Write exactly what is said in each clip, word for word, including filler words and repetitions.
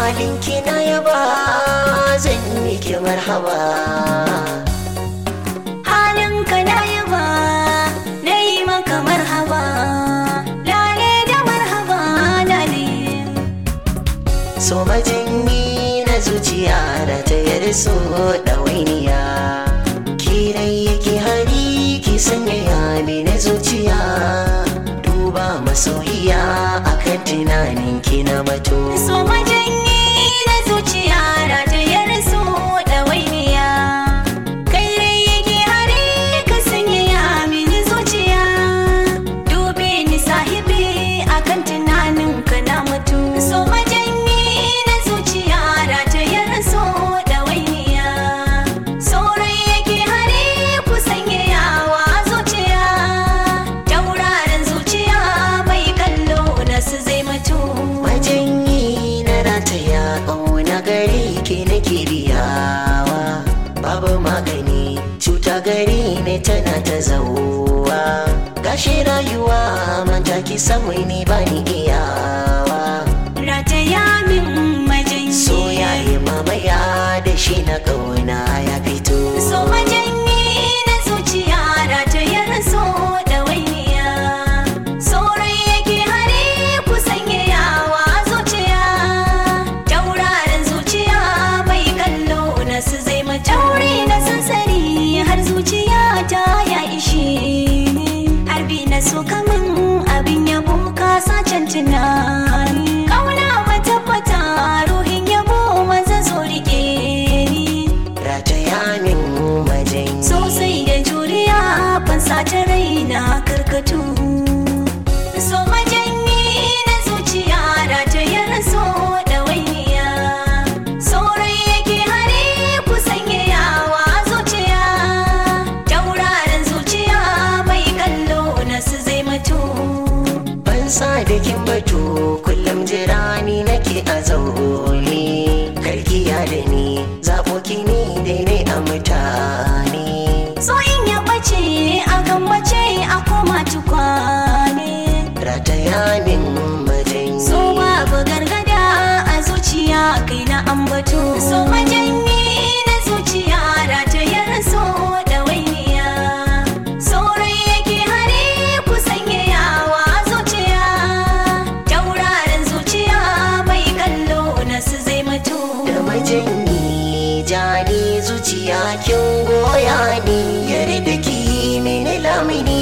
halinki na yaba zan miki marhaba. Halinka na yaba na yi maka marhaba. Lale da marhaba lale. So majinyi na zuciya da ta yarso ɗawainiya, kirai yake hari ki sanya yami na zuciya. Duba masoyiya akan tunanin ki na mato. So majanyi na zuciya da ta yarso ɗawainiya, kai rai yake hari ka sanya yami na zuciya. Dube ni sahibi akan tunanin ka na mutu. So majanyi na zuciya da ta yarso ɗawainiya, saurai yake hari ku sanya yawa zuciya. Tauraron zuciya mai kallo na su zai mutu. Majinyi na rataya ƙauna gari ke na kiriyawa, babu magani cuta gari ne tana ta zauwa. Gashi rayuwa manta ki samu ni bani iyawa. Rataya min majanyi. So yayi mamaya da shi na ƙauna ya fito. So majanyi na zuciya ratayar so ɗawainiya, saurai yake hari ku sanya yawa zuciya. Tauraron zuciya mai kallo na su zai matauri na sansari har zuciya ta ya ishe ni. Harbi na so kamun abin yabo ka sacen tunani. Kauna matabbata ruhin yabo maza zo rike ni. Rataya min majinyi. Sosai da juriya fansa ta raina karkatu. So majanyi na zuciya ratayar so ɗawainiya, saurai yake hari ku sanya yawa zuciya. Tauraron zuciya mai kallo na su zai mutu. Ban sa da kin batu kullum jirani nake a zaune. Karkiya da ni zaɓo kini daidai a mutane. So in ya ɓace akan mace a koma tukwane. Rataya min majinyi. So babu gargada a zuciya kai na ambato. So majanyi na zuciya ratayar so ɗawainiya, saurai yake hari ku sanya yawa zuciya. Tauraron zuciya mai kallo na su zai mutu. Da majinyi jani zuciya kin goya ni, yarda ki mini lamini.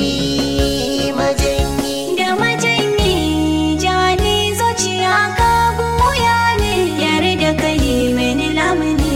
Majinyi Da majanyi jani zuciya ka goya ne, yarda ka yi mini lamuni.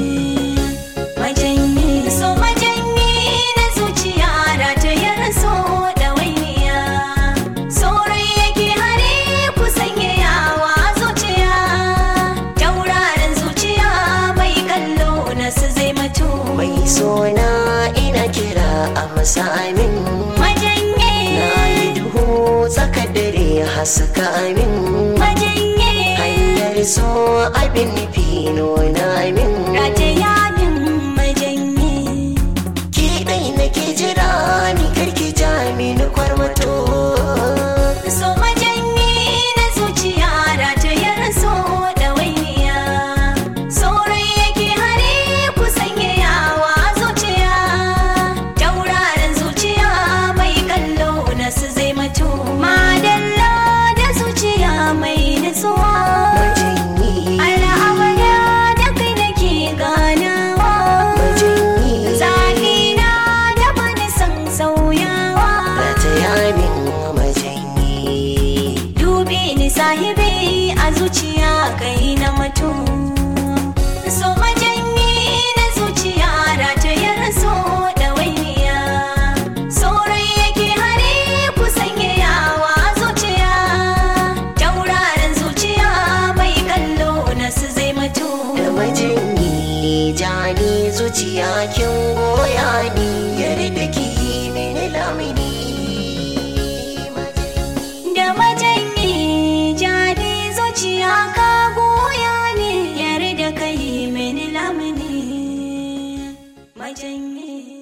Majanyi so majanyi na zuciya ratayar so ɗawainiya, saurai yake hari ku sanya yawa zuciya. Tauraron zuciya mai kallo na su zai mutu. mai sona ina kira a masamin. Majanyi Na yi duhu tsakar dare haska min. majanyi Hanyar so abin nufi nuna min. rataya min majanyi. Ki ɗai nake jira ni karki ja mini kwarmato. So majanyi na zuciya ratayar so ɗawainiya, saurai yake hari ku sanya yawa zuciya. Tauraron zuciya mai kallo na su zai mutu. Madalla da zuciya mai nutsuwa, Majinyi. al'amara da kai nake ganawa. Majinyi. Zahina da bani san sauyawa. Rataya min majinyi. Dubi ni sahibi a zuciya kai na mutu. So majanyi na zuciya ratayar so ɗawainiya, saurai yake hari ku sanya yawa zuciya. Tauraron zuciya mai kallo na su zai mutu. Da majinyi jani zuciya kin goya ni, yarda ki mini lamini. Da majanyi jani zuciya ka goya ne, yarda ka yi mini lamuni. Majanyi